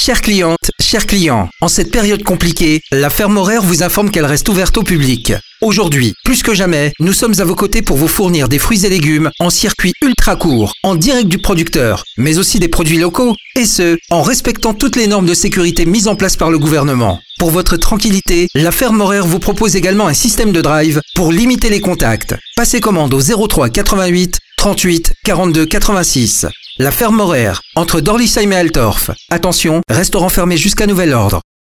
Chères clientes, chers clients, en cette période compliquée, la ferme horaire vous informe qu'elle reste ouverte au public. Aujourd'hui, plus que jamais, nous sommes à vos côtés pour vous fournir des fruits et légumes en circuit ultra court, en direct du producteur, mais aussi des produits locaux, et ce, en respectant toutes les normes de sécurité mises en place par le gouvernement. Pour votre tranquillité, la ferme horaire vous propose également un système de drive pour limiter les contacts. Passez commande au 03 88 38 42 86. La ferme horaire, entre Dorlisheim et Altorf. Attention, restaurant fermé jusqu'à nouvel ordre.